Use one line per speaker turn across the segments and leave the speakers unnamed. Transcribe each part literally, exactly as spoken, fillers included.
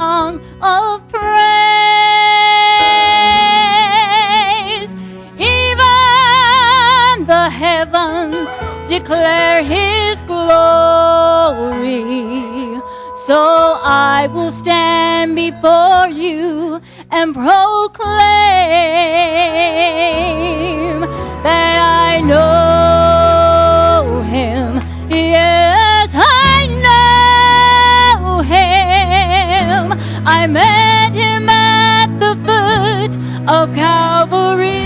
song of praise. Even the heavens declare His glory. So I will stand before you and proclaim that I know Him. Yes, I know Him. I met Him at the foot of Calvary.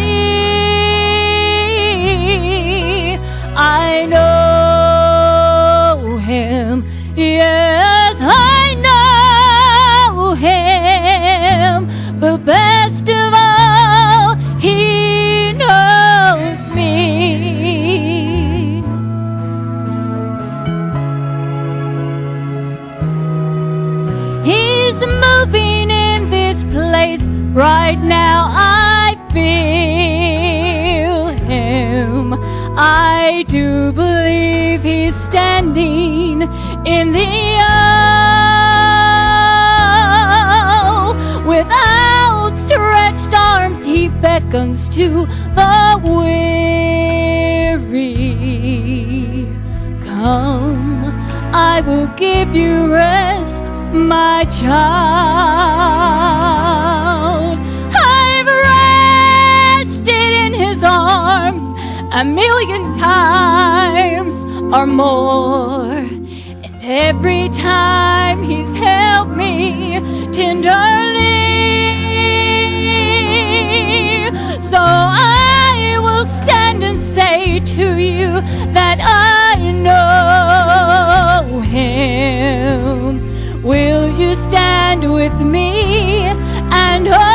I know Him. Yes, I know Him. But best of all, He knows me. He's moving in this place right now. I feel Him. I do believe He's standing in the aisle. With outstretched arms He beckons to the weary. Come, I will give you rest, my child. I've rested in His arms a million times or more, and every time He's helped me tenderly. So I will stand and say to you that I know Him. Will you stand with me and hold